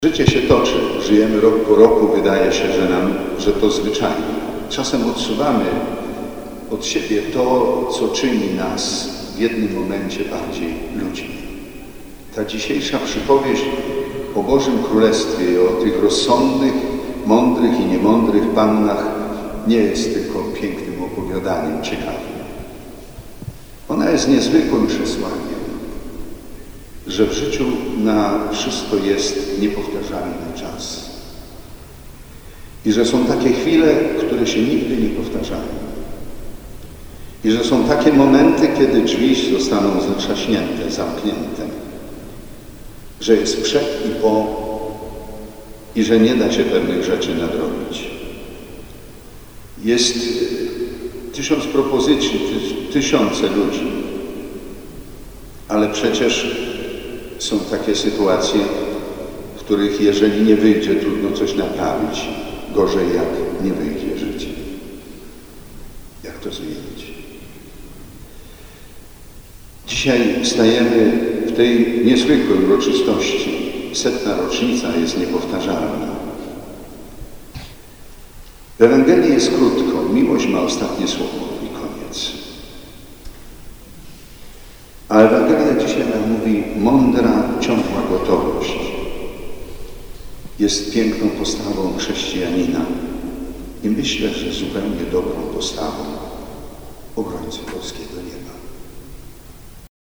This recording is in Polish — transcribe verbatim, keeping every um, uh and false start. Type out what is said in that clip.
Życie się toczy, żyjemy rok po roku, wydaje się, że nam, że to zwyczajnie. Czasem odsuwamy od siebie to, co czyni nas w jednym momencie bardziej ludźmi. Ta dzisiejsza przypowieść o Bożym Królestwie i o tych rozsądnych, mądrych i niemądrych pannach nie jest tylko pięknym opowiadaniem ciekawym. Ona jest niezwykłym przesłaniem, że w życiu na wszystko jest niepowtarzalny czas. I że są takie chwile, które się nigdy nie powtarzają. I że są takie momenty, kiedy drzwi zostaną zatrzaśnięte, zamknięte. Że jest przed i po i że nie da się pewnych rzeczy nadrobić. Jest tysiąc propozycji, tysiące ludzi, ale przecież są takie sytuacje, w których jeżeli nie wyjdzie, trudno coś naprawić. Gorzej, jak nie wyjdzie życie. Jak to zmienić? Dzisiaj stajemy w tej niezwykłej uroczystości. Setna rocznica jest niepowtarzalna. W Ewangelii jest krótko. Miłość ma ostatnie słowo i koniec. A Ewangelia dzisiaj nam mówi: mądra, ciągła gotowość jest piękną postawą chrześcijanina i myślę, że zupełnie dobrą postawą obrońcy polskiego nieba.